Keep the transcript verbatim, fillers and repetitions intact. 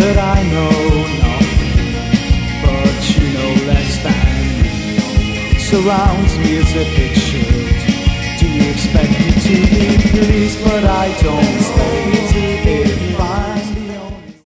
that I know nothing, but you know less than me. Your world surrounds me as if it should. Do you expect me to be pleased? But I don't